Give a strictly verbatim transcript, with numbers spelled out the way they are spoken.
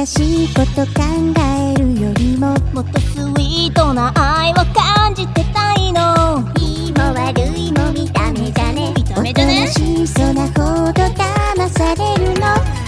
しいこと考えるよりももっとスイートな愛を感じてたいの。いいも悪いも見た目じゃね、 見た目じゃね、 おとなしそうなほど騙されるの。